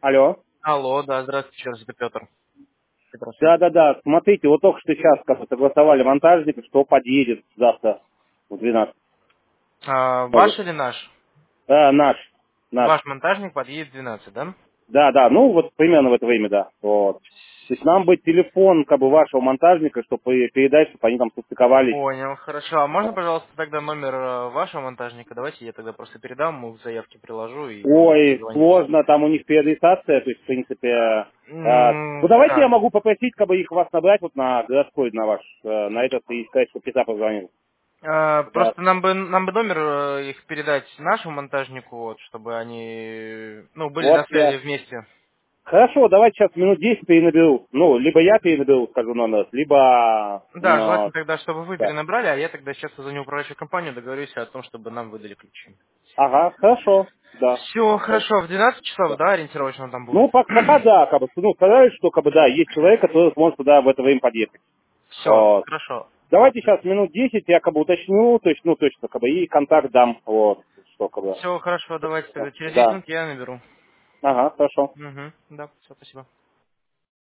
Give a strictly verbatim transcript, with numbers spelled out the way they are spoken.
Алло. Алло, да, здравствуйте, еще раз, это Петр. Здравствуйте. Да-да-да, смотрите, вот только что сейчас как бы согласовали монтажника, что подъедет завтра в двенадцать. А, ваш Вот. или наш? А, наш, наш. Ваш монтажник подъедет в двенадцать, да? Да-да, ну вот примерно в это время, да. Вот. То есть нам бы телефон как бы вашего монтажника, чтобы передать, чтобы они там состыковались. Понял, хорошо. А можно, пожалуйста, тогда номер э, вашего монтажника? Давайте я тогда просто передам, ему в заявке приложу и он будет Ой, созвониться. сложно, там у них переадресация, то есть, в принципе... э, э, ну, М, давайте я Так. могу попросить, как бы их вас набрать вот на городской, на ваш, э, на этот, и сказать, что Петра позвонил. А, Да. Просто нам бы нам бы номер э, их передать нашему монтажнику, вот, чтобы они ну, были Вот на я связи вместе. Хорошо, давайте сейчас минут десять перенаберу. Ну, либо я перенаберу, скажу номер, либо... Да, э, желательно тогда, чтобы вы да. перенабрали, а я тогда сейчас позвоню в управляющую компанию, договорюсь о том, чтобы нам выдали ключи. Ага, хорошо, да. Все, Вот, хорошо, в двенадцать часов, да. да, ориентировочно там будет? Ну, пок- пока да, как бы, ну, сказали, что, как бы, да, есть человек, который сможет туда в это время подъехать. Все, Вот. хорошо. Давайте сейчас минут десять я, как бы, уточню, то есть, ну, точно, как бы, и контакт дам, вот, что, как бы, Все, хорошо, давайте да. тогда через десять Да. минут я наберу. Ага, хорошо. Угу, да, все, спасибо.